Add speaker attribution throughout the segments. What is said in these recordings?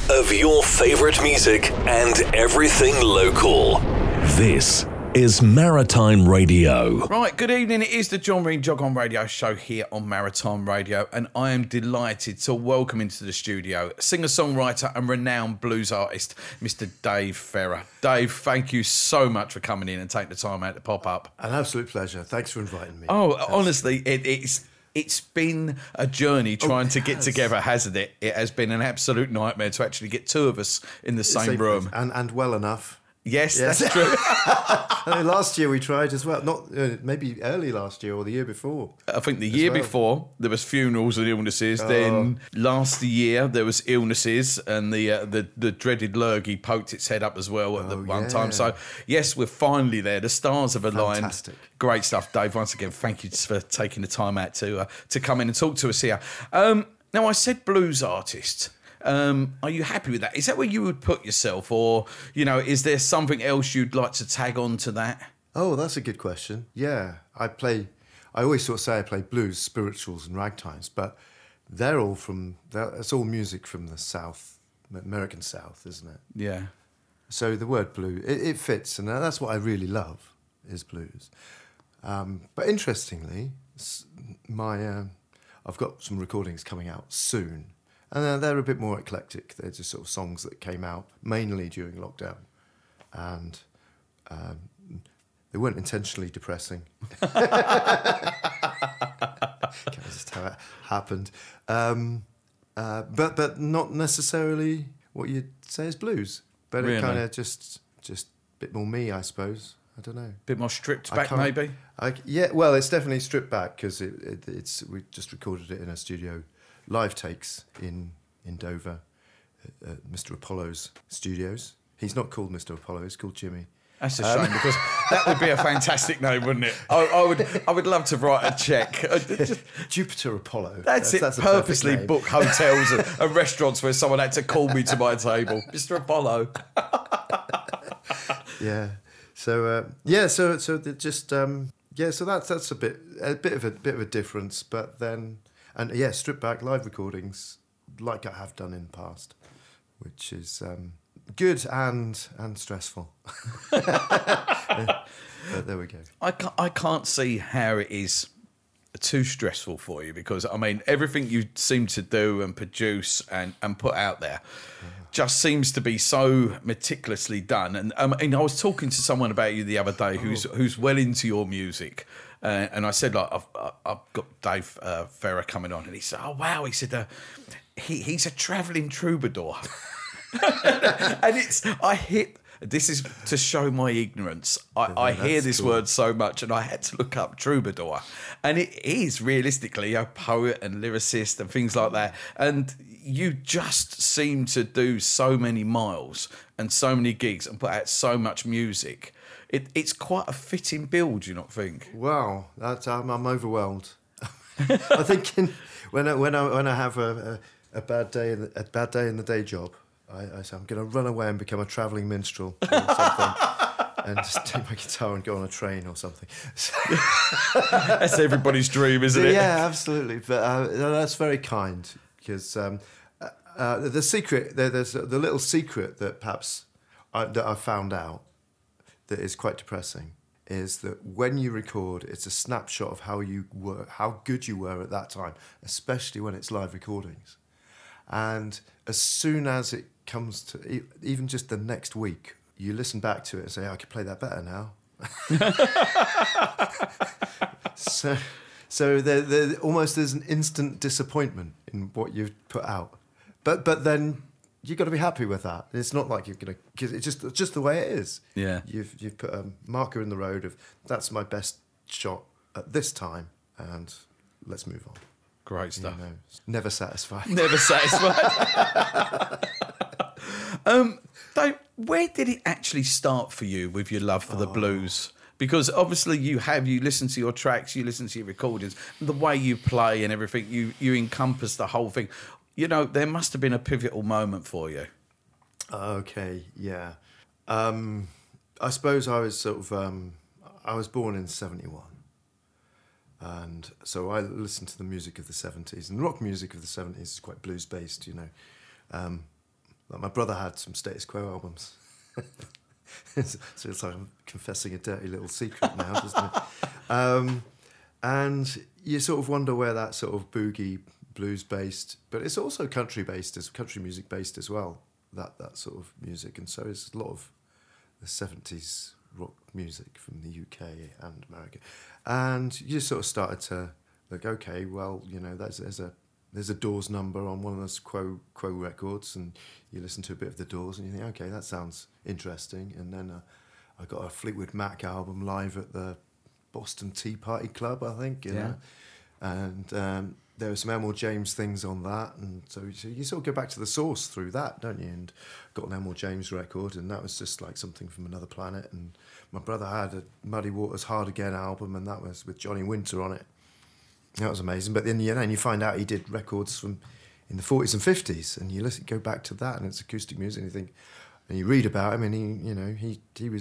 Speaker 1: of your favorite music and everything local. This is Maritime Radio.
Speaker 2: Right, good evening. It is the John Reed Jog On Radio show here on Maritime Radio, and I am delighted to welcome into the studio singer-songwriter and renowned blues artist, Mr. Dave Ferrer. Dave, thank you so much for coming in and taking the time out to pop up.
Speaker 3: An absolute pleasure. Thanks for inviting me.
Speaker 2: Honestly, it's been a journey trying to get together, hasn't it? It has been an absolute nightmare to actually get two of us in the same room.
Speaker 3: And well enough.
Speaker 2: Yes, that's true.
Speaker 3: Last year we tried as well. Not maybe early last year or the year before.
Speaker 2: I think the year before there was funerals and illnesses. Then last year there was illnesses, and the dreaded lurgy poked its head up as well at the one time. So yes, we're finally there. The stars have aligned.
Speaker 3: Fantastic.
Speaker 2: Great stuff, Dave. Once again, thank you for taking the time out to come in and talk to us here. Now, I said blues artist. Are you happy with that? Is that where you would put yourself, or is there something else you'd like to tag on to that?
Speaker 3: Oh, that's a good question. Yeah, I always sort of say I play blues, spirituals, and ragtimes, but it's all music from the South, American South, isn't it?
Speaker 2: Yeah.
Speaker 3: So the word blue, it fits, and that's what I really love is blues. But interestingly, I've got some recordings coming out soon. And they're a bit more eclectic. They're just sort of songs that came out mainly during lockdown. And they weren't intentionally depressing. That's just how it happened. But not necessarily what you'd say is blues. But
Speaker 2: really?
Speaker 3: It kind of just a bit more me, I suppose. I don't know. A
Speaker 2: bit more stripped back, maybe?
Speaker 3: Well, it's definitely stripped back because we just recorded it in a studio. Live takes in Dover, Mr. Apollo's studios. He's not called Mr. Apollo, he's called Jimmy.
Speaker 2: That's a shame because that would be a fantastic name, wouldn't it? I would love to write a check.
Speaker 3: Jupiter Apollo.
Speaker 2: That's it. Purposely book hotels and restaurants where someone had to call me to my table. Mr. Apollo.
Speaker 3: Yeah. So that's a bit of a difference, but then. And yeah, stripped back live recordings like I have done in the past, which is good and stressful. But there we go.
Speaker 2: I can't see how it is too stressful for you because, I mean, everything you seem to do and produce and put out there just seems to be so meticulously done. And I was talking to someone about you the other day who's well into your music. And I said, like, I've got Dave Ferrer coming on. And he said, oh, wow. He said, he's a travelling troubadour. And this is to show my ignorance. I hear this word so much, and I had to look up troubadour. And it is realistically a poet and lyricist and things like that. And you just seem to do so many miles and so many gigs and put out so much music. It's quite a fitting build, do you not think?
Speaker 3: Wow, I'm overwhelmed. I'm thinking when I have a bad day in the day job, I say I'm going to run away and become a travelling minstrel or something, and just take my guitar and go on a train or something.
Speaker 2: That's everybody's dream, isn't it?
Speaker 3: Yeah, absolutely. But that's very kind because the secret there's the little secret that perhaps that I found out. That is quite depressing is that when you record, it's a snapshot of how good you were at that time, especially when it's live recordings. And as soon as it comes to even just the next week, you listen back to it and say, I could play that better now. So there almost there's an instant disappointment in what you've put out. But then you've got to be happy with that. It's not like you're going to... Because it's just the way it is.
Speaker 2: Yeah.
Speaker 3: You've put a marker in the road of, that's my best shot at this time, and let's move on.
Speaker 2: Great stuff.
Speaker 3: Never satisfied.
Speaker 2: Never satisfied. Dave, where did it actually start for you with your love for the blues? Because obviously you listen to your tracks, you listen to your recordings, the way you play and everything, you encompass the whole thing. There must have been a pivotal moment for you.
Speaker 3: Okay, yeah. I suppose I was I was born in 71. And so I listened to the music of the 70s. And rock music of the 70s is quite blues-based, Like my brother had some Status Quo albums. So it's like I'm confessing a dirty little secret now, doesn't it? And you sort of wonder where that sort of boogie blues based, but it's also country based, as country music based as well. That sort of music, and so it's a lot of the 70s rock music from the UK and America. And you sort of started to look, okay, well, you know, there's a Doors number on one of those Quo records, and you listen to a bit of the Doors and you think, okay, that sounds interesting. And then I got a Fleetwood Mac album live at the Boston Tea Party Club, I think, you know? And there were some Elmore James things on that, and so you sort of go back to the source through that, don't you? And got an Elmore James record, and that was just like something from another planet. And my brother had a Muddy Waters Hard Again album, and that was with Johnny Winter on it. That was amazing. But then, you know, and you find out he did records from in the 40s and 50s, and you go back to that, and it's acoustic music, and you think, and you read about him, and he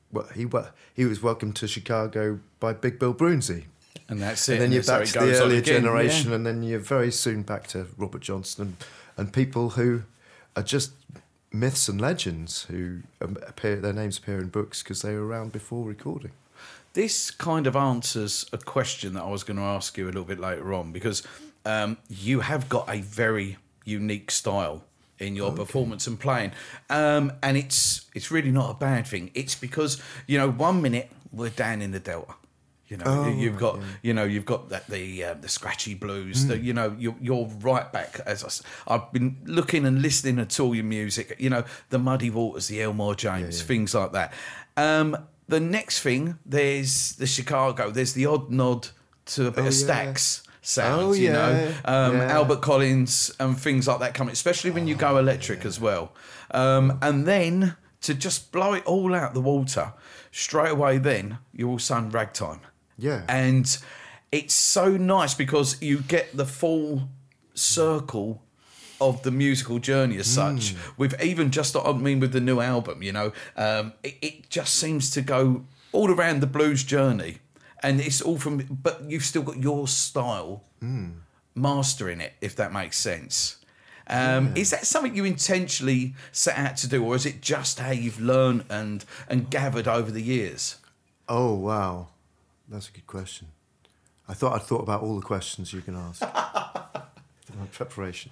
Speaker 3: was welcomed to Chicago by Big Bill Broonzy.
Speaker 2: And that's it.
Speaker 3: And then you're back to the earlier generation, and then you're very soon back to Robert Johnson and people who are just myths and legends who their names appear in books because they were around before recording.
Speaker 2: This kind of answers a question that I was going to ask you a little bit later on, because you have got a very unique style in your performance and playing, and it's really not a bad thing. It's because, you know, 1 minute we're down in the Delta. You know, you've got that the scratchy blues. You're right back. I've been looking and listening to all your music. You know, the Muddy Waters, the Elmore James, things like that. The next thing, there's the Chicago. There's the odd nod to a bit of Stax sounds. Albert Collins and things like that coming, especially when you go electric as well. And then to just blow it all out the water straight away, then you're all sung ragtime.
Speaker 3: Yeah.
Speaker 2: And it's so nice because you get the full circle of the musical journey as such. With even just, I mean, with the new album, you know, it just seems to go all around the blues journey. And it's all from, but you've still got your style mastering it, if that makes sense. Is that something you intentionally set out to do, or is it just how you've learned and gathered over the years?
Speaker 3: Oh, wow. That's a good question. I thought I'd thought about all the questions you can ask. My preparation.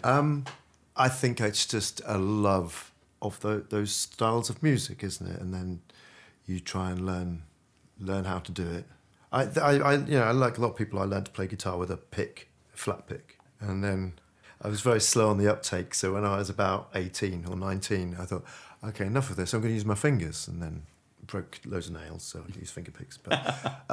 Speaker 3: I think it's just a love of those styles of music, isn't it? And then you try and learn how to do it. I like a lot of people, I learned to play guitar with a flat pick. And then I was very slow on the uptake, so when I was about 18 or 19, I thought, okay, enough of this, I'm going to use my fingers, and then broke loads of nails, so I used finger picks. But,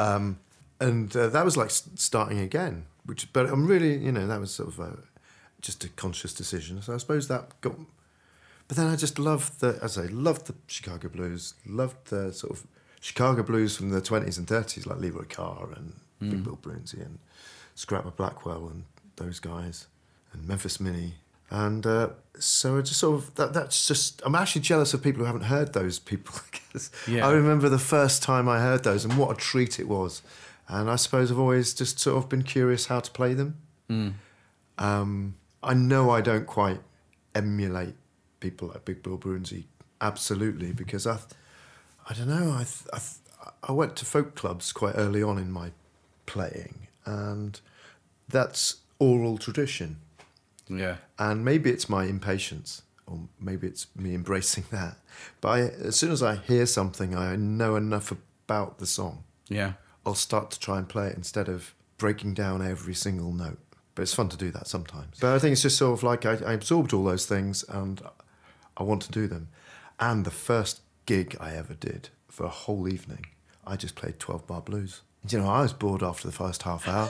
Speaker 3: that was like starting again, but I'm really, you know, that was sort of just a conscious decision, so I suppose that got... But then I just loved the Chicago blues, loved the sort of Chicago blues from the 20s and 30s, like Leroy Carr and Big Bill Broonzy and Scrapper Blackwell and those guys, and Memphis Minnie. And so I just sort of, that's just, I'm actually jealous of people who haven't heard those people. Because I remember the first time I heard those and what a treat it was. And I suppose I've always just sort of been curious how to play them. I know I don't quite emulate people like Big Bill Broonzy, absolutely, because I don't know, I went to folk clubs quite early on in my playing, and that's oral tradition.
Speaker 2: Yeah.
Speaker 3: And maybe it's my impatience, or maybe it's me embracing that. But as soon as I hear something, I know enough about the song.
Speaker 2: Yeah.
Speaker 3: I'll start to try and play it instead of breaking down every single note. But it's fun to do that sometimes. But I think it's just sort of like I absorbed all those things and I want to do them. And the first gig I ever did for a whole evening, I just played 12-bar blues. You know, I was bored after the first half hour.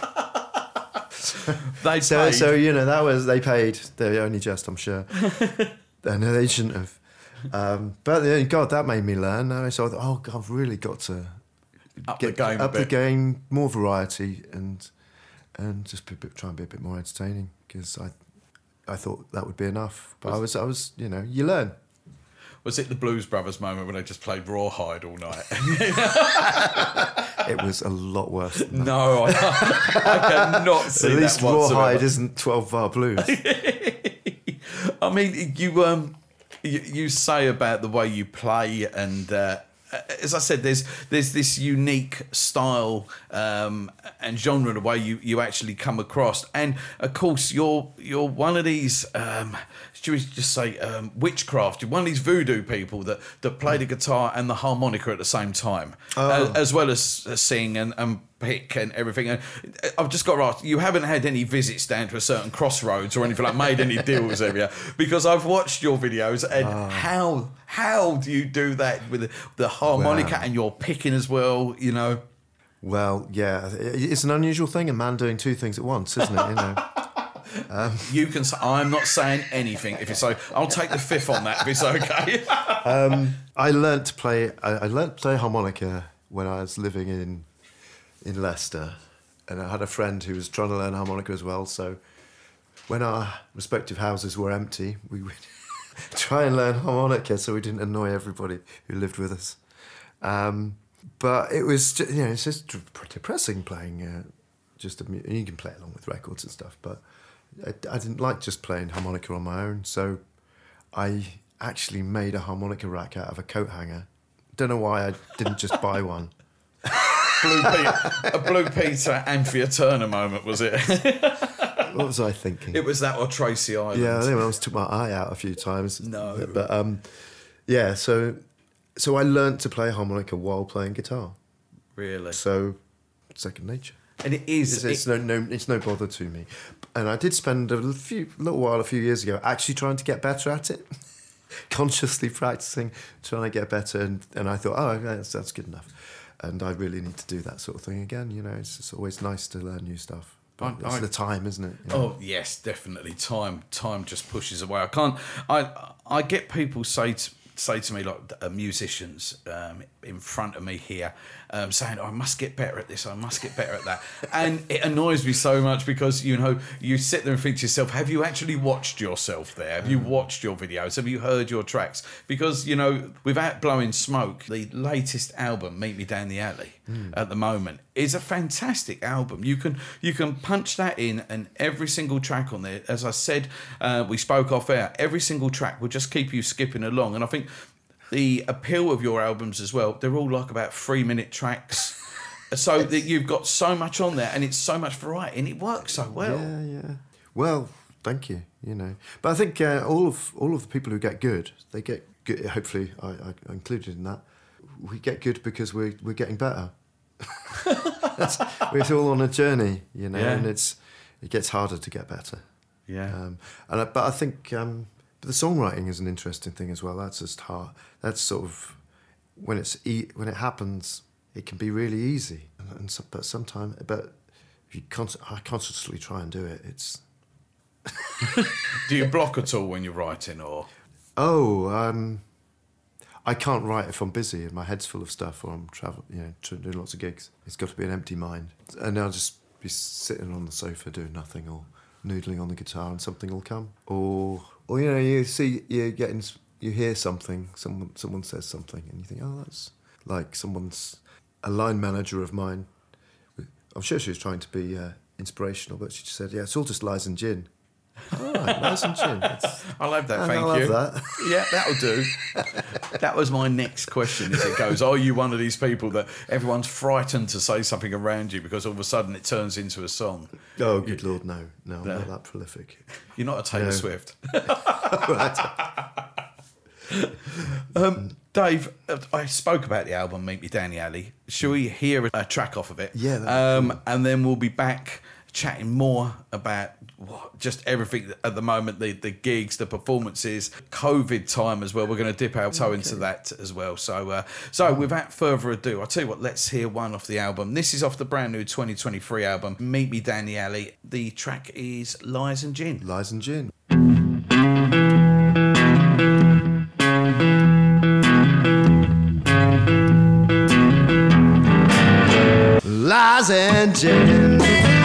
Speaker 3: So you know, they paid. They only just, I'm sure. And they shouldn't have. But God, that made me learn. And so I thought, oh God, I've really got to
Speaker 2: up
Speaker 3: the game, more variety, and just try and be a bit more entertaining, because I thought that would be enough. But I was, you know, you learn.
Speaker 2: Was it the Blues Brothers moment when they just played Rawhide all night?
Speaker 3: It was a lot worse than that.
Speaker 2: No, I cannot see that.
Speaker 3: At least
Speaker 2: Rawhide
Speaker 3: isn't 12-bar blues.
Speaker 2: I mean, you say about the way you play, and as I said, there's this unique style and genre the way you actually come across, and of course you're one of these. Should we just say witchcraft? You're one of these voodoo people that play the guitar and the harmonica at the same time, as well as sing and pick and everything. And I've just got to ask, you haven't had any visits down to a certain crossroads or anything, like made any deals have you? Because I've watched your videos, and how do you do that with the harmonica and your picking as well, you know?
Speaker 3: Well, yeah, it's an unusual thing, a man doing two things at once, isn't it, you know?
Speaker 2: You can say, I'm not saying anything if it's so. I'll take the fifth on that if it's okay.
Speaker 3: I learnt to play harmonica when I was living in Leicester, and I had a friend who was trying to learn harmonica as well. So when our respective houses were empty, we would try and learn harmonica so we didn't annoy everybody who lived with us. But it was just, it's just depressing playing. You can play along with records and stuff, but I didn't like just playing harmonica on my own, so I actually made a harmonica rack out of a coat hanger. Don't know why I didn't just buy one.
Speaker 2: A Blue Peter Anthea Turner moment, was it?
Speaker 3: What was I thinking?
Speaker 2: It was that or Tracy Island.
Speaker 3: Yeah, I think I almost took my eye out a few times.
Speaker 2: No.
Speaker 3: But yeah, so I learnt to play harmonica while playing guitar.
Speaker 2: Really?
Speaker 3: So, second nature.
Speaker 2: And it is.
Speaker 3: It's no bother to me. And I did spend a few years ago, actually trying to get better at it. Consciously practicing, trying to get better. And I thought, that's good enough. And I really need to do that sort of thing again. It's just always nice to learn new stuff. But it's the time, isn't it?
Speaker 2: Oh, yes, definitely. Time just pushes away. I get people say to me, like musicians in front of me here, saying, I must get better at this, I must get better at that. And it annoys me so much because, you sit there and think to yourself, have you actually watched yourself there? Have you watched your videos? Have you heard your tracks? Because, without blowing smoke, the latest album, Meet Me Down the Alley, at the moment, is a fantastic album. You can punch that in, and every single track on there, as I said, we spoke off air, every single track will just keep you skipping along. And I think the appeal of your albums as well, they're all like about 3-minute tracks. So that you've got so much on there, and it's so much variety, and it works so well.
Speaker 3: Yeah. Well, thank you. But I think all of the people who get good, they get good. Hopefully, I included in that. We get good because we're getting better. We're all on a journey, and it gets harder to get better.
Speaker 2: Yeah.
Speaker 3: But I think the songwriting is an interesting thing as well. That's just hard. That's sort of when it happens, it can be really easy. But if you consciously try and do it, it's.
Speaker 2: Do you block at all when you're writing, or?
Speaker 3: I can't write if I'm busy and my head's full of stuff, or I'm doing lots of gigs. It's got to be an empty mind, and I'll just be sitting on the sofa doing nothing, or noodling on the guitar, and something will come. Or you hear something, someone says something, and you think, that's like a line manager of mine. I'm sure she was trying to be inspirational, but she just said, it's all just lies and gin. All right, lies and gin.
Speaker 2: I love that, thank you.
Speaker 3: I love that.
Speaker 2: Yeah, that'll do. That was my next question as it goes. Are you one of these people that everyone's frightened to say something around you because all of a sudden it turns into a song?
Speaker 3: Oh, good Lord, no. I'm not that prolific.
Speaker 2: You're not a Taylor Swift. Dave, I spoke about the album Meet Me Down the Alley. Shall we hear a track off of it?
Speaker 3: Yeah.
Speaker 2: And then we'll be back chatting more about just everything at the moment, the gigs, the performances, COVID time as well. We're going to dip our toe into that as well. So without further ado, I'll tell you what, let's hear one off the album. This is off the brand new 2023 album, Meet Me Down the Alley. The track is Lies and Gin.
Speaker 3: Lies and Gin. Lies and gin.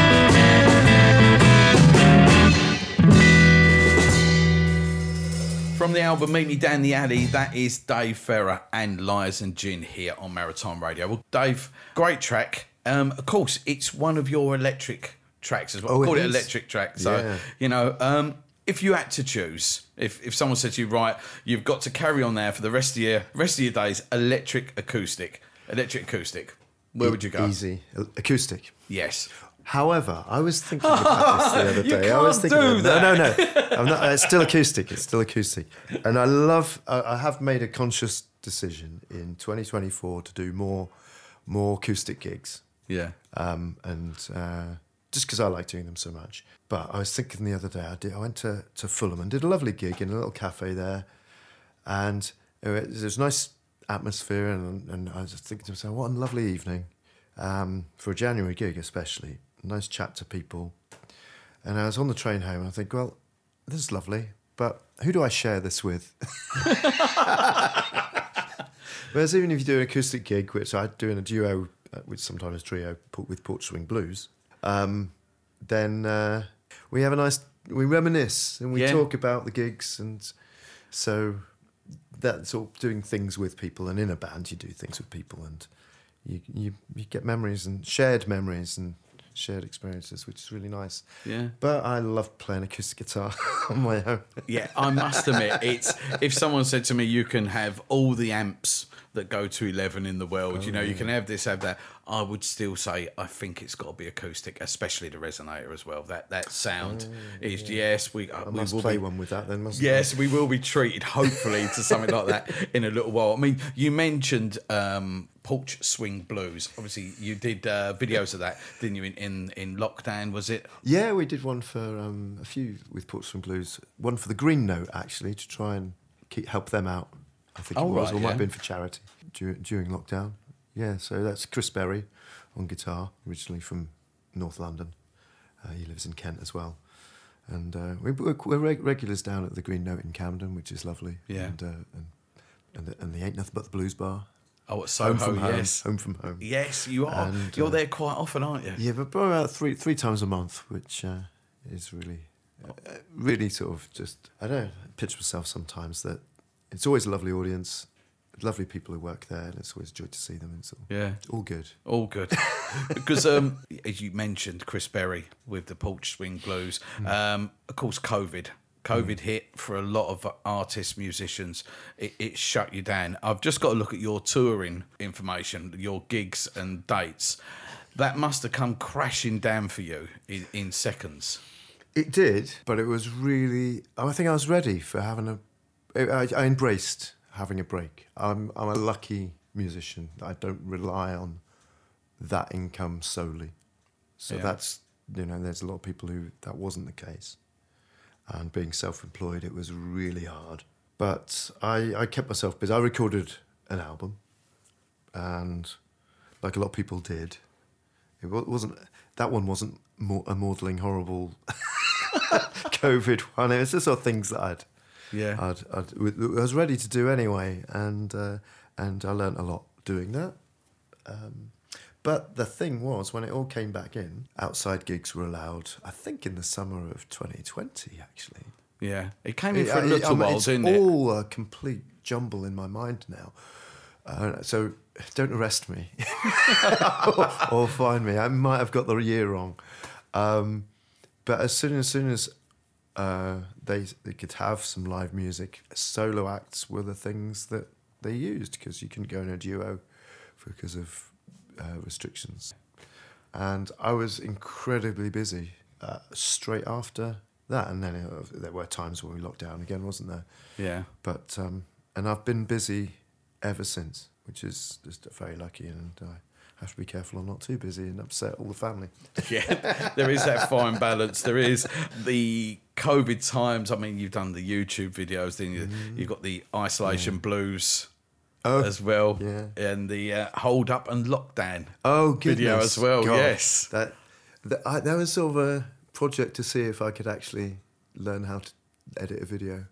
Speaker 2: From the album Meet Me Down the Alley, that is Dave Ferrer and Lies and Gin here on Maritime Radio. Well, Dave, great track. Of course, it's one of your electric tracks as well. I call it electric track. So, if you had to choose, if someone said to you, right, you've got to carry on there for the rest of your days, electric acoustic, where would you go?
Speaker 3: Easy. Acoustic.
Speaker 2: Yes.
Speaker 3: However, I was thinking about this the other day. I was thinking
Speaker 2: do that.
Speaker 3: No. I'm not, it's still acoustic. And I have made a conscious decision in 2024 to do more acoustic gigs.
Speaker 2: Yeah.
Speaker 3: Just because I like doing them so much. But I was thinking the other day, I went to Fulham and did a lovely gig in a little cafe there. And it was a nice atmosphere. And I was just thinking to myself, what a lovely evening. For a January gig especially. Nice chat to people. And I was on the train home and I think, well, this is lovely, but who do I share this with? Whereas even if you do an acoustic gig, which I do in a duo, which sometimes trio, with Porch Swing Blues, then we reminisce and we talk about the gigs. And so that's all, doing things with people. And in a band, you do things with people and you get memories and shared experiences, which is really nice.
Speaker 2: Yeah.
Speaker 3: But I love playing acoustic guitar on my own.
Speaker 2: Yeah, I must admit, if someone said to me, you can have all the amps that go to 11 in the world, you can have this, have that, I would still say I think it's got to be acoustic, especially the resonator as well. That sound is, yes, we
Speaker 3: must play one with that then, mustn't
Speaker 2: Yes, we will be treated, hopefully, to something like that in a little while. I mean, you mentioned Porch Swing Blues. Obviously, you did videos of that, didn't you, in lockdown, was it?
Speaker 3: Yeah, we did one for a few with Porch Swing Blues. One for the Green Note, actually, to try and help them out. I think it was, or might have been for charity during lockdown. Yeah, so that's Chris Berry on guitar, originally from North London. He lives in Kent as well. And we're regulars down at the Green Note in Camden, which is lovely. Yeah. And the Ain't Nothing But the Blues Bar.
Speaker 2: Oh, at Soho,
Speaker 3: Home from home.
Speaker 2: Yes, you are. And, you're there quite often, aren't you?
Speaker 3: Yeah, but probably about three times a month, which is really sort of just, I don't know, pitch myself sometimes that it's always a lovely audience, lovely people who work there, and it's always a joy to see them. It's all good.
Speaker 2: All good. Because, as you mentioned, Chris Berry with the Porch Swing Blues, of course, COVID hit for a lot of artists, musicians. It shut you down. I've just got to look at your touring information, your gigs and dates. That must have come crashing down for you in seconds.
Speaker 3: It did, but it was really... I think I was ready for having I embraced having a break. I'm a lucky musician. I don't rely on that income solely. So that's... there's a lot of people who that wasn't the case. And being self-employed, it was really hard. But I kept myself busy. I recorded an album, and like a lot of people did, that one wasn't a maudling, horrible COVID one. It was the sort of things that I was ready to do anyway, and I learnt a lot doing that. But the thing was, when it all came back in, outside gigs were allowed, I think in the summer of 2020, actually.
Speaker 2: Yeah, it came in for a little while, didn't it?
Speaker 3: It's all a complete jumble in my mind now. So don't arrest me or fine me. I might have got the year wrong. But as soon as they could have some live music, solo acts were the things that they used, because you couldn't go in a duo because of restrictions. And I was incredibly busy straight after that, and then there were times when we locked down again, wasn't there?
Speaker 2: Yeah.
Speaker 3: But and I've been busy ever since, which is just very lucky, and I have to be careful I'm not too busy and upset all the family.
Speaker 2: Yeah, there is that fine balance. There is the COVID times. I mean, you've done the YouTube videos, then you've got the Isolation Blues as well, and the Hold Up and Lockdown video as well.
Speaker 3: God.
Speaker 2: Yes,
Speaker 3: that was sort of a project to see if I could actually learn how to edit a video.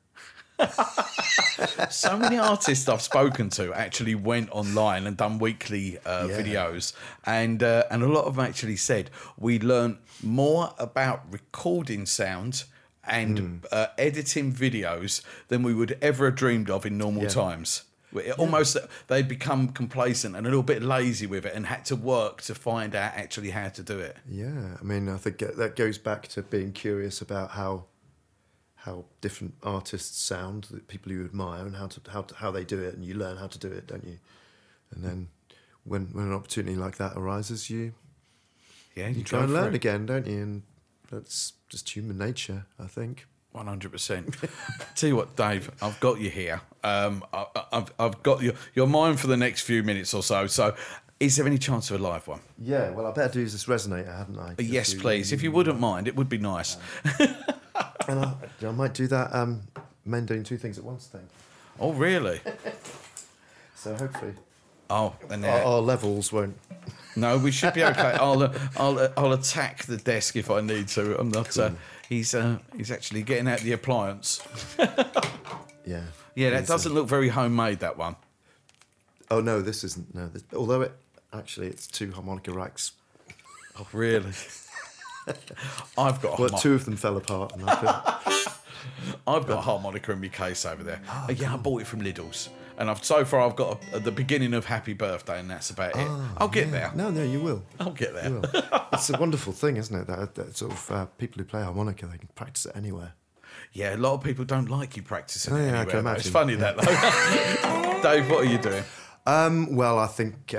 Speaker 2: So many artists I've spoken to actually went online and done weekly videos, and a lot of them actually said we learned more about recording sound and editing videos than we would ever have dreamed of in normal times. Almost they become complacent and a little bit lazy with it, and had to work to find out actually how to do it.
Speaker 3: Yeah, I mean, I think that goes back to being curious about how how different artists sound, the people you admire, and how they do it, and you learn how to do it, don't you? And then when an opportunity like that arises, you try and learn again, don't you? And that's just human nature, I think.
Speaker 2: 100%. Tell you what, Dave, I've got you here. I've got your mind for the next few minutes or so. So, is there any chance of a live one?
Speaker 3: Yeah, well, I better do this resonator, haven't I?
Speaker 2: Yes, please. If you wouldn't mind, it would be nice.
Speaker 3: And I might do that men doing two things at once thing.
Speaker 2: Oh, really?
Speaker 3: So hopefully,
Speaker 2: then
Speaker 3: our levels won't.
Speaker 2: No, we should be okay. I'll attack the desk if I need to. I'm not. Cool. He's actually getting out the appliance.
Speaker 3: Yeah.
Speaker 2: Yeah, that doesn't look very homemade. That one.
Speaker 3: Oh no, this isn't. No, although it's two harmonica racks.
Speaker 2: Oh really? I've got.
Speaker 3: Two of them fell apart. And I've
Speaker 2: got a harmonica in my case over there. I bought it from Lidl's, and so far I've got the beginning of Happy Birthday, and that's about it. I'll get there.
Speaker 3: No, you will.
Speaker 2: I'll get there.
Speaker 3: You will. It's a wonderful thing, isn't it? That sort of people who play harmonica, they can practice it anywhere.
Speaker 2: Yeah, a lot of people don't like you practicing it anywhere.
Speaker 3: I can imagine.
Speaker 2: It's funny that though. Dave, what are you doing?
Speaker 3: Well, I think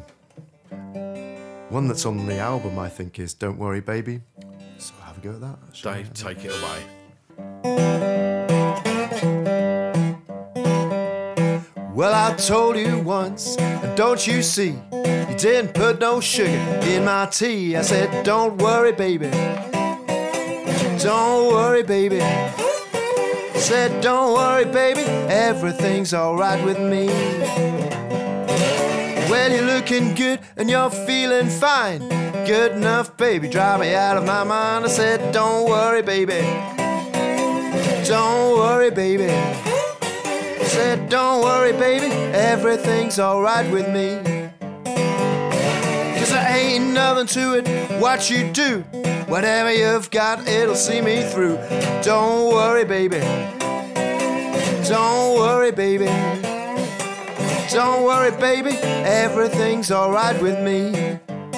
Speaker 3: one that's on the album, I think, is "Don't Worry, Baby." So have a go at that.
Speaker 2: Dave, take it away.
Speaker 3: Well, I told you once, and don't you see, you didn't put no sugar in my tea. I said, don't worry, baby. Don't worry, baby. I said, don't worry, baby. Everything's alright with me. Well, you're looking good and you're feeling fine. Good enough, baby. Drive me out of my mind. I said, don't worry, baby. Don't worry, baby. I said, don't worry, baby, everything's alright with me. 'Cause there ain't nothing to it, what you do. Whatever you've got, it'll see me through. Don't worry, baby. Don't worry, baby. Don't worry, baby, everything's alright with me.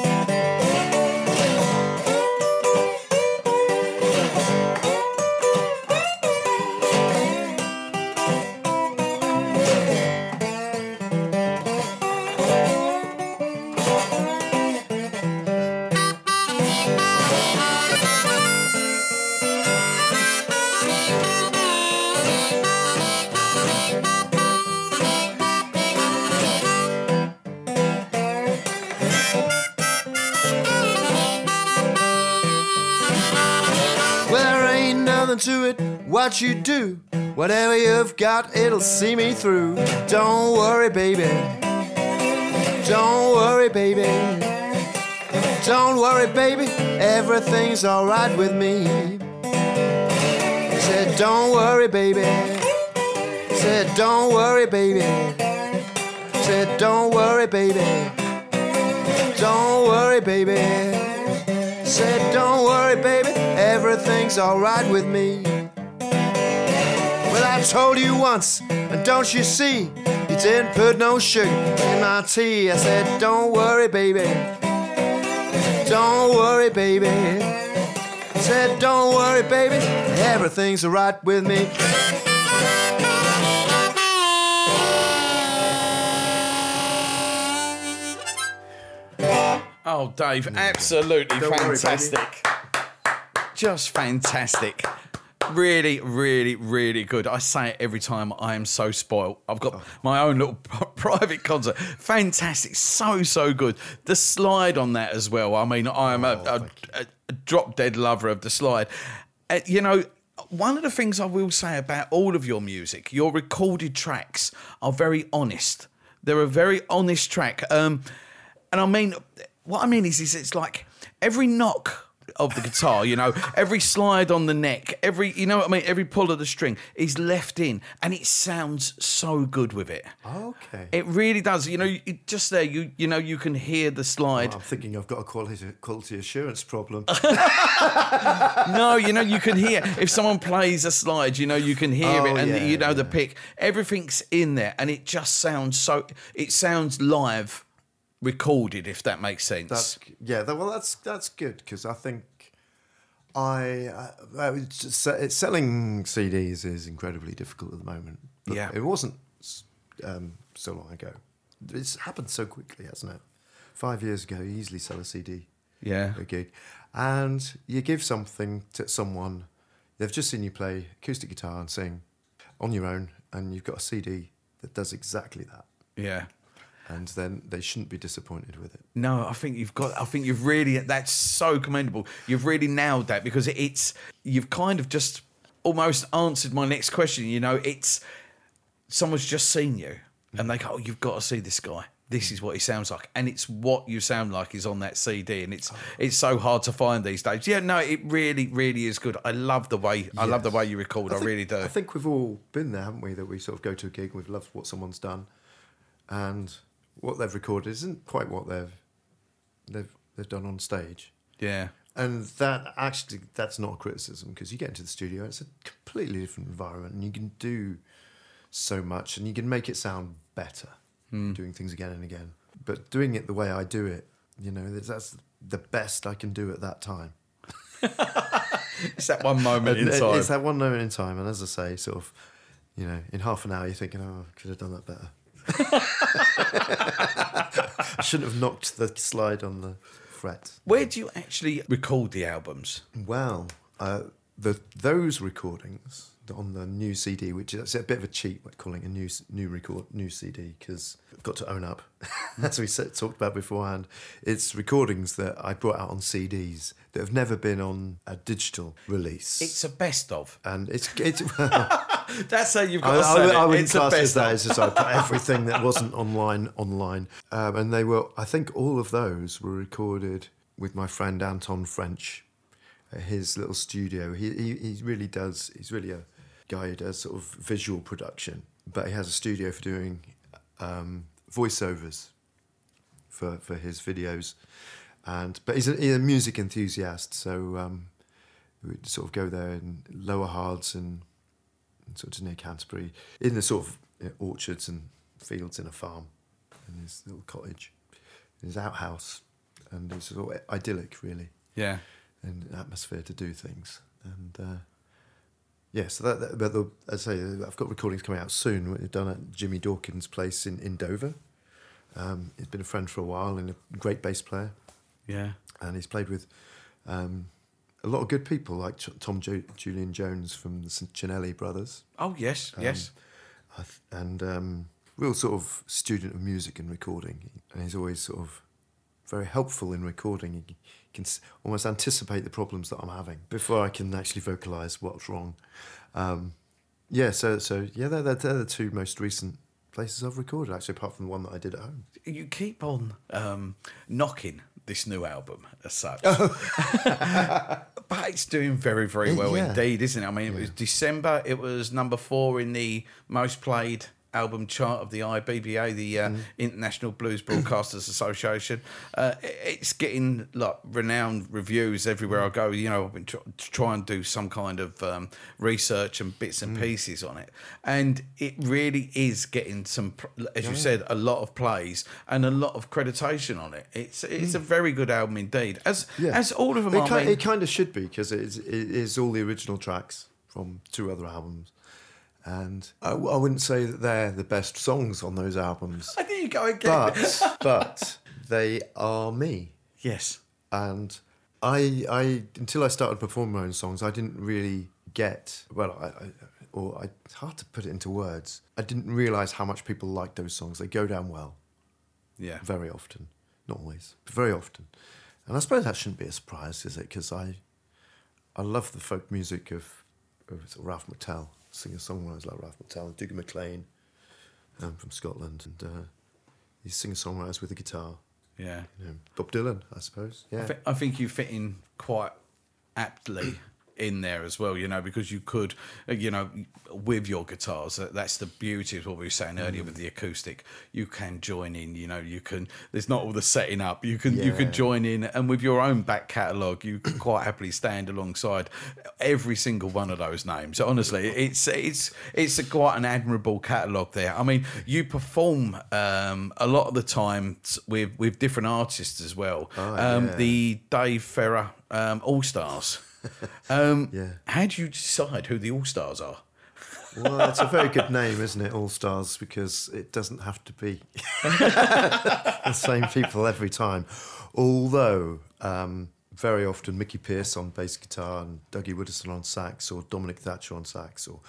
Speaker 3: To it, what you do, whatever you've got, it'll see me through. Don't worry, baby. Don't worry, baby. Don't worry, baby. Everything's alright with me. Said, don't worry, baby. Said, don't worry, baby. Said, don't worry, baby. Don't worry, baby. Said, don't worry, baby, everything's alright with me. Well, I told you once, and don't you see, you didn't put no sugar in my tea. I said, don't worry, baby. Don't worry, baby. I said, don't worry, baby, everything's alright with me.
Speaker 2: Oh, Dave, absolutely fantastic. Just fantastic. Really, really, really good. I say it every time. I am so spoiled. I've got my own little private concert. Fantastic. So good. The slide on that as well. I mean, I am a drop-dead lover of the slide. You know, one of the things I will say about all of your music, your recorded tracks are very honest. They're a very honest track. And I mean... What I mean is it's like every knock of the guitar, you know, every slide on the neck, every pull of the string is left in, and it sounds so good with it.
Speaker 3: Okay.
Speaker 2: It really does. You know, just there, you know, you can hear the slide.
Speaker 3: Well, I'm thinking I've got a quality assurance problem.
Speaker 2: No, you know, you can hear if someone plays a slide, you know, you can hear it, and the pick. Everything's in there, and it just sounds it sounds live. Recorded, if that makes sense.
Speaker 3: That's good, because I think Selling CDs is incredibly difficult at the moment. But
Speaker 2: Yeah.
Speaker 3: it wasn't so long ago. It's happened so quickly, hasn't it? 5 years ago, you easily sell a CD,
Speaker 2: Yeah.
Speaker 3: a gig, and you give something to someone. They've just seen you play acoustic guitar and sing on your own, and you've got a CD that does exactly that.
Speaker 2: Yeah.
Speaker 3: And then they shouldn't be disappointed with it.
Speaker 2: No, I think you've really, that's so commendable. You've really nailed that, because you've kind of just almost answered my next question. You know, it's someone's just seen you and they go, oh, you've got to see this guy. This is what he sounds like. And it's what you sound like is on that CD. And it's so hard to find these days. Yeah, no, it really, really is good. I love the way you record. I really do.
Speaker 3: I think we've all been there, haven't we? That we sort of go to a gig and we've loved what someone's done, and what they've recorded isn't quite what they've done on stage.
Speaker 2: Yeah.
Speaker 3: And that's not a criticism, because you get into the studio and it's a completely different environment, and you can do so much, and you can make it sound better doing things again and again. But doing it the way I do it, you know, that's the best I can do at that time.
Speaker 2: It's that one moment in time.
Speaker 3: It's that one moment in time, and as I say, sort of, you know, in half an hour you're thinking, oh, I could have done that better. I shouldn't have knocked the slide on the fret.
Speaker 2: Where do you actually record the albums?
Speaker 3: Well, those recordings on the new CD, which is a bit of a cheat, like calling a new CD, because I've got to own up, as we talked about beforehand. It's recordings that I brought out on CDs that have never been on a digital release.
Speaker 2: It's a best of.
Speaker 3: And it's
Speaker 2: That's how you've got to say it.
Speaker 3: I wouldn't
Speaker 2: It's a
Speaker 3: class it as
Speaker 2: best
Speaker 3: that.
Speaker 2: of.
Speaker 3: It's just I put everything that wasn't online. And they were, I think all of those were recorded with my friend Anton French at his little studio. He really does, he's really a guy who does sort of visual production, but he has a studio for doing voiceovers for his videos. But he's a music enthusiast, so we'd sort of go there in Lower Hards and sort of near Canterbury, in the sort of orchards and fields in a farm, in his little cottage, in his outhouse, and it's sort of idyllic, really.
Speaker 2: Yeah.
Speaker 3: And an atmosphere to do things. And but as I say, I've got recordings coming out soon. We've done at Jimmy Dawkins' place in Dover. He's been a friend for a while and a great bass player.
Speaker 2: Yeah.
Speaker 3: And he's played with a lot of good people, like Julian Jones from the Cinelli brothers.
Speaker 2: Oh, yes, yes.
Speaker 3: And real sort of student of music and recording. And he's always sort of very helpful in recording. He can almost anticipate the problems that I'm having before I can actually vocalise what's wrong. They're the two most recent places I've recorded, actually, apart from the one that I did at home.
Speaker 2: You keep on knocking this new album as such. But it's doing very, very well indeed, isn't it? I mean, it was December, it was number 4 in the most played album chart of the IBBA, the International Blues Broadcasters Association. It's getting like renowned reviews everywhere I go. You know, I've been to try and do some kind of research and bits and pieces on it, and it really is getting some, as you said, a lot of plays and a lot of creditation on it. It's a very good album indeed, as all of them are.
Speaker 3: It kind of should be, because it is all the original tracks from 2 other albums. And I wouldn't say that they're the best songs on those albums.
Speaker 2: I think you go again.
Speaker 3: But they are me.
Speaker 2: Yes.
Speaker 3: And I until I started performing my own songs, I didn't really get, it's hard to put it into words. I didn't realise how much people like those songs. They go down well.
Speaker 2: Yeah.
Speaker 3: Very often. Not always, but very often. And I suppose that shouldn't be a surprise, is it? Because I love the folk music of Ralph McTell. Singer-songwriters like Ralph McTell and Dougie MacLean from Scotland, and he's singer-songwriters with a guitar.
Speaker 2: Yeah.
Speaker 3: You know, Bob Dylan, I suppose. Yeah.
Speaker 2: I think you fit in quite aptly in there as well, you know, because you could, you know, with your guitars, that's the beauty of what we were saying earlier with the acoustic. You can join in, you know, you can, there's not all the setting up, you can join in, and with your own back catalogue, you can quite happily stand alongside every single one of those names. Honestly, it's quite an admirable catalogue there. I mean, you perform a lot of the time with different artists as well. The Dave Ferrer All Stars.
Speaker 3: Yeah.
Speaker 2: How do you decide who the All-Stars are?
Speaker 3: Well, it's a very good name, isn't it? All Stars, because it doesn't have to be the same people every time. Although very often Mickey Pearce on bass guitar and Dougie Woodison on sax, or Dominic Thatcher on sax, or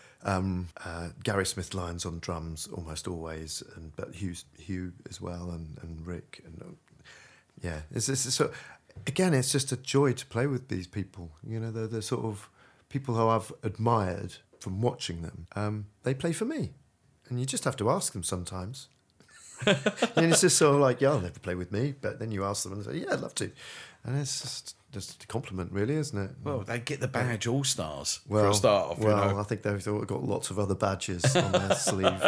Speaker 3: Gary Smith Lyons on drums, almost always, but Hugh as well, and Rick, and yeah, it's so. Again, it's just a joy to play with these people. You know, they're the sort of people who I've admired from watching them. They play for me, and you just have to ask them sometimes. And it's just sort of like, yeah, I'll never play with me, but then you ask them and they say, yeah, I'd love to, and it's just a compliment, really, isn't it?
Speaker 2: Well, they get the badge All Stars for
Speaker 3: Well,
Speaker 2: a start off.
Speaker 3: well,
Speaker 2: you know.
Speaker 3: I think they've got lots of other badges on their sleeve.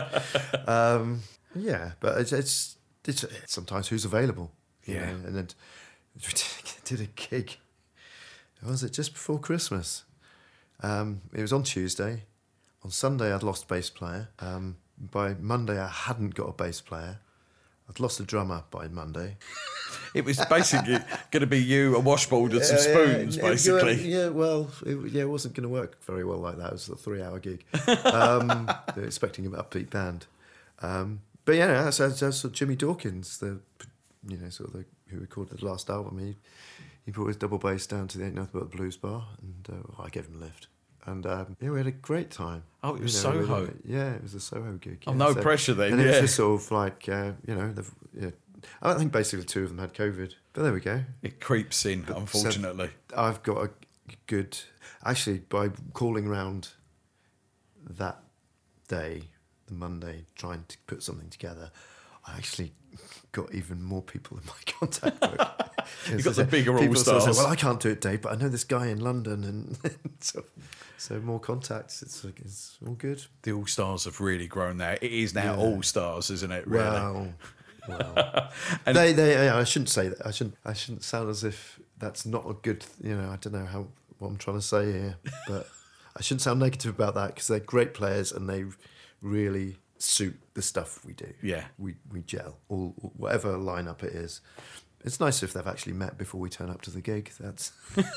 Speaker 3: Yeah, but it's sometimes who's available. You
Speaker 2: Yeah.
Speaker 3: know, and then we did a gig. Was it just before Christmas? It was on Tuesday. On Sunday, I'd lost bass player. By Monday, I hadn't got a bass player. I'd lost a drummer by Monday.
Speaker 2: It was basically going to be you, a washboard and some spoons, basically.
Speaker 3: Yeah, well, it wasn't going to work very well like that. It was a 3-hour gig. They're expecting an upbeat band. But yeah, that's Jimmy Dawkins, who recorded the last album. He brought his double bass down to the Ain't Nothing But the Blues bar, and I gave him a lift. And we had a great time.
Speaker 2: Oh, it was Soho.
Speaker 3: It was a Soho gig.
Speaker 2: Oh,
Speaker 3: yeah.
Speaker 2: no pressure then.
Speaker 3: And it was
Speaker 2: Yeah.
Speaker 3: just sort of like, I don't think basically 2 of them had COVID, but there we go.
Speaker 2: It creeps in, unfortunately.
Speaker 3: So I've got a good. Actually, by calling round that day, the Monday, trying to put something together, I actually got even more people in my contact book.
Speaker 2: You got the bigger
Speaker 3: people sort of
Speaker 2: All-Stars.
Speaker 3: say, well, I can't do it, Dave, but I know this guy in London, and so more contacts. It's all good.
Speaker 2: The All Stars have really grown now. It is now All Stars, isn't it? Really?
Speaker 3: Well.
Speaker 2: And-
Speaker 3: I shouldn't say that. I shouldn't sound as if that's not a good. I don't know what I'm trying to say here, but I shouldn't sound negative about that, because they're great players and they really suit the stuff we do.
Speaker 2: Yeah.
Speaker 3: we gel, whatever lineup it is. It's nice if they've actually met before we turn up to the gig. That's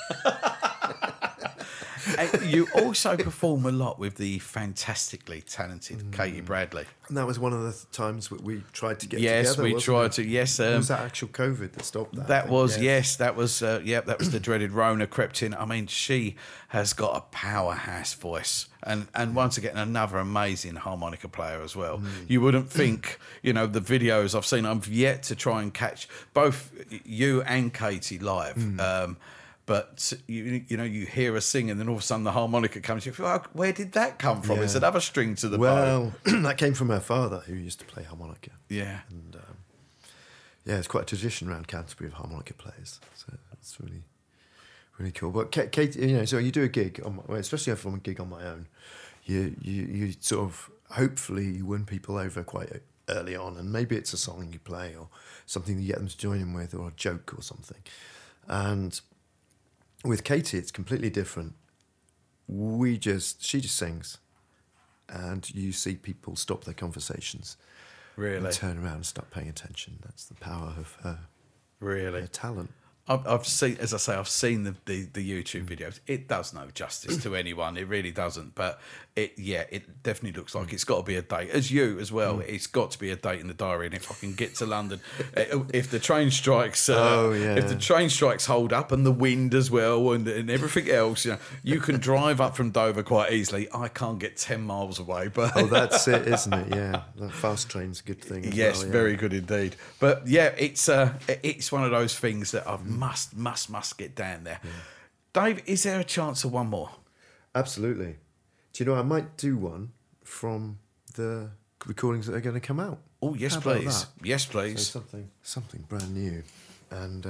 Speaker 2: And you also perform a lot with the fantastically talented Katie Bradley.
Speaker 3: and that was one of the times we tried to get
Speaker 2: Yes,
Speaker 3: together.
Speaker 2: we
Speaker 3: wasn't
Speaker 2: tried
Speaker 3: it?
Speaker 2: to. Yes,
Speaker 3: Was that actual COVID that stopped that? I
Speaker 2: that
Speaker 3: think?
Speaker 2: was that was that was the dreaded Rona crept in. I mean, she has got a powerhouse voice, and once again another amazing harmonica player as well. You wouldn't think, the videos I've seen. I've yet to try and catch both you and Katie live. But you hear her sing, and then all of a sudden the harmonica comes. You feel like, where did that come from?
Speaker 3: Yeah.
Speaker 2: It's another string to the bow.
Speaker 3: Well, that came from her father, who used to play harmonica.
Speaker 2: Yeah.
Speaker 3: And it's quite a tradition around Canterbury of harmonica players. So it's really, really cool. But Kate, so you do a gig, especially if I'm a gig on my own, you sort of hopefully you win people over quite early on, and maybe it's a song you play or something you get them to join in with, or a joke or something. And with Katie, it's completely different. She just sings, and you see people stop their conversations,
Speaker 2: Really?
Speaker 3: and turn around and start paying attention. That's the power of her
Speaker 2: Really?
Speaker 3: talent.
Speaker 2: I've seen, as I say, I've seen the YouTube videos. It does no justice to anyone. It really doesn't. But it definitely looks like it's got to be a date. As you as well, it's got to be a date in the diary. And if I can get to London, if the train strikes, if the train strikes hold up, and the wind as well, and everything else, you can drive up from Dover quite easily. I can't get 10 miles away, but
Speaker 3: That's it, isn't it? Yeah, that fast train's a good thing.
Speaker 2: yes,
Speaker 3: well, yeah.
Speaker 2: very good indeed. But yeah, it's one of those things that I must get down there. Dave, is there a chance of one more?
Speaker 3: Absolutely. Do you know, I might do one from the recordings that are going to come out.
Speaker 2: Oh, yes,
Speaker 3: How about
Speaker 2: please.
Speaker 3: that?
Speaker 2: Yes, please.
Speaker 3: So something brand new. And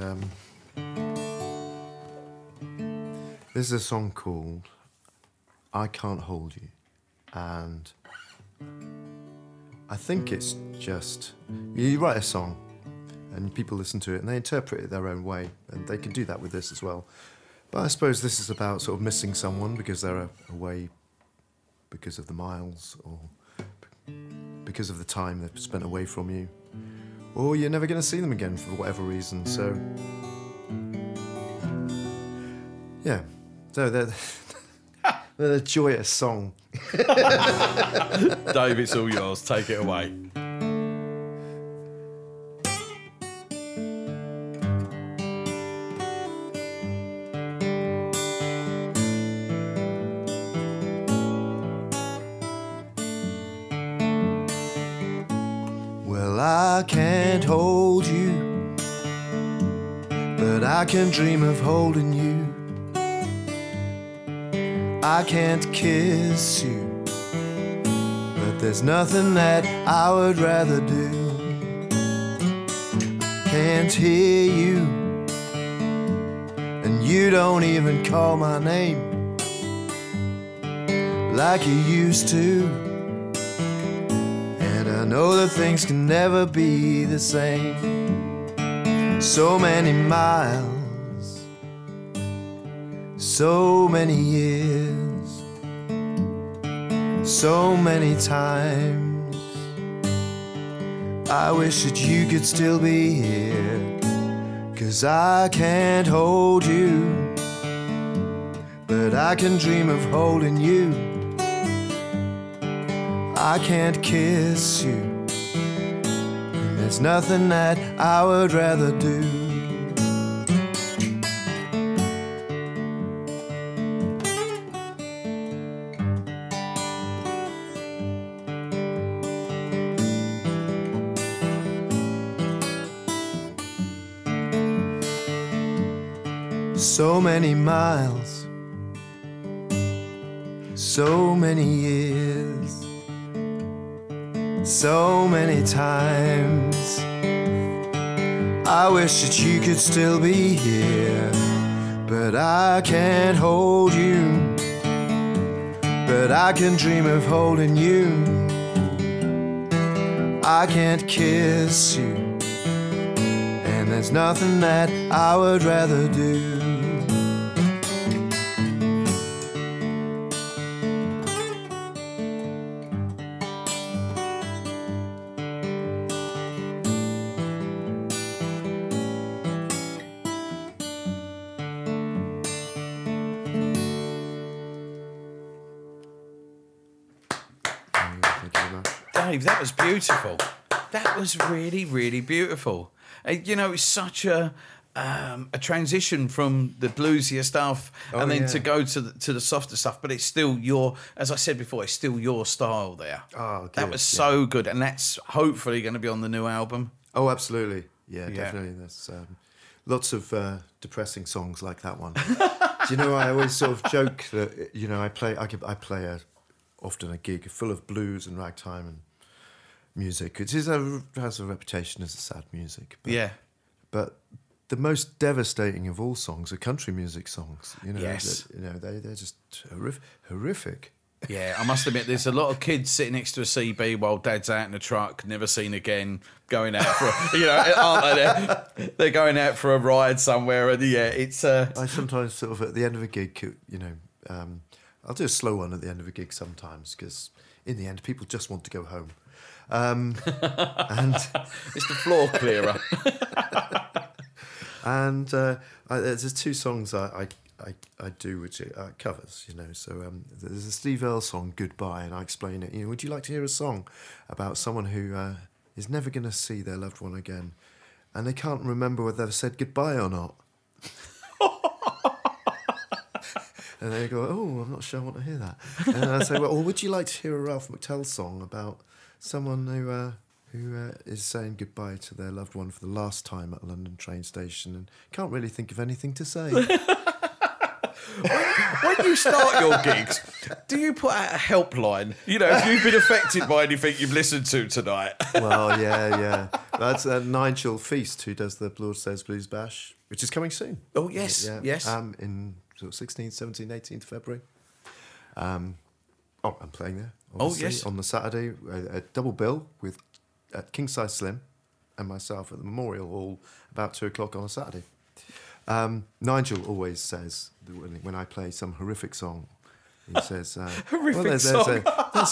Speaker 3: there's a song called I Can't Hold You. And I think it's just, you write a song and people listen to it and they interpret it their own way. And they can do that with this as well. But I suppose this is about sort of missing someone because they're away because of the miles, or because of the time they've spent away from you, or you're never going to see them again for whatever reason. So, yeah, So they're a joyous song.
Speaker 2: Dave, it's all yours. Take it away.
Speaker 3: Well, I can't hold you, but I can dream of holding you. I can't kiss you, but there's nothing that I would rather do. I can't hear you, and you don't even call my name like you used to. And I know that things can never be the same. So many miles, so many years, so many times. I wish that you could still be here, 'cause I can't hold you, but I can dream of holding you. I can't kiss you, and there's nothing that I would rather do. So many miles, so many years, so many times. I wish that you could still be here, but I can't hold you, but I can dream of holding you. I can't kiss you, and there's nothing that I would rather do.
Speaker 2: Dave, that was beautiful. That was really, really beautiful. You know, it's such a transition from the bluesier stuff and then to go to the softer stuff. But it's still your, as I said before, it's still your style there.
Speaker 3: Oh, good,
Speaker 2: that was so good, and that's hopefully going to be on the new album.
Speaker 3: Oh, absolutely. Yeah, definitely. There's lots of depressing songs like that one. Do you know, I always sort of joke that, you know, I play often a gig full of blues and ragtime and music. It has a reputation as a sad music. But, but the most devastating of all songs are country music songs. You know, they're just horrific.
Speaker 2: Yeah, I must admit, there's a lot of kids sitting next to a CB while Dad's out in the truck, never seen again, going out for, aren't they? They're going out for a ride somewhere, and it's.
Speaker 3: I sometimes sort of at the end of a gig, I'll do a slow one at the end of a gig sometimes, because in the end, people just want to go home. And
Speaker 2: it's the floor clearer.
Speaker 3: And there's two songs I do which are covers, you know. So there's a Steve Earle song, Goodbye, and I explain it. You know, would you like to hear a song about someone who is never going to see their loved one again, and they can't remember whether they've said goodbye or not? And they go, oh, I'm not sure I want to hear that. And I say, well, would you like to hear a Ralph McTell song about someone who is saying goodbye to their loved one for the last time at a London train station and can't really think of anything to say?
Speaker 2: When you start your gigs, do you put out a helpline? You know, if you've been affected by anything you've listened to tonight.
Speaker 3: Well, yeah. That's Nigel Feast, who does the Broadstairs Blues Bash, which is coming soon.
Speaker 2: Oh, yes, yes.
Speaker 3: In sort of 16th, 17th, 18th February. I'm playing there.
Speaker 2: Oh, yes.
Speaker 3: On the Saturday, a double bill with King Size Slim and myself at the Memorial Hall about 2:00 on a Saturday. Nigel always says, when I play some horrific song, he says...
Speaker 2: horrific song?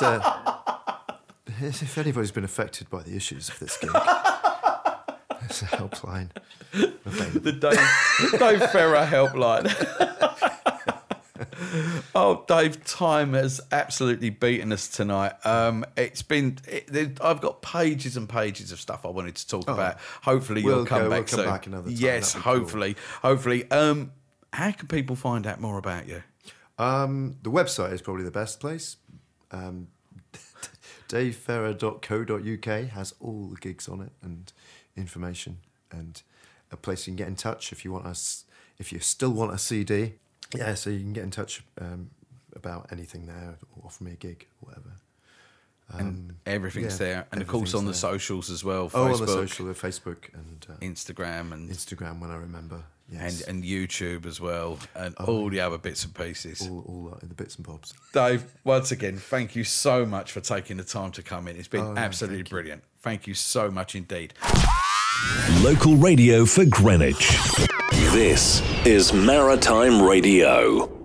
Speaker 3: If anybody's been affected by the issues of this gig, there's a helpline.
Speaker 2: The Dave Ferrer helpline. Oh, Dave, time has absolutely beaten us tonight. I've got pages and pages of stuff I wanted to talk about. Hopefully you'll come back soon.
Speaker 3: We'll come back another time.
Speaker 2: Yes, hopefully. Cool. Hopefully. How can people find out more about you?
Speaker 3: The website is probably the best place. DaveFerrer.co.uk has all the gigs on it and information and a place you can get in touch if you want us. If you still want a CD, so you can get in touch about anything there or offer me a gig, or whatever.
Speaker 2: And everything's there, and of course on the socials as well. Facebook,
Speaker 3: on the social, Facebook and
Speaker 2: Instagram
Speaker 3: when I remember. Yes.
Speaker 2: And YouTube as well, and all the other bits and pieces.
Speaker 3: All the bits and bobs.
Speaker 2: Dave, once again, thank you so much for taking the time to come in. It's been absolutely brilliant. Thank you so much indeed.
Speaker 1: Local radio for Greenwich. This is Maritime Radio.